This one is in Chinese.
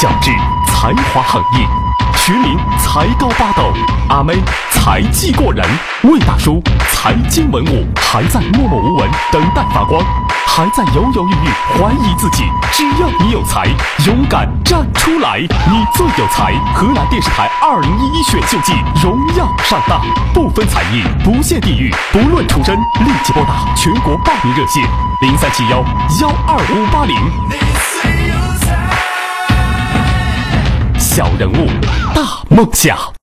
小智才华横溢，徐明才高八斗，阿妹才技过人，魏大叔财经文武，还在默默无闻等待发光，还在犹犹豫豫怀疑自己。只要你有才，勇敢站出来，你最有才。河南电视台2011选秀季荣耀上当，不分才艺，不限地域，不论出身，立即拨打全国报名热线0371-12580。小人物，大梦想。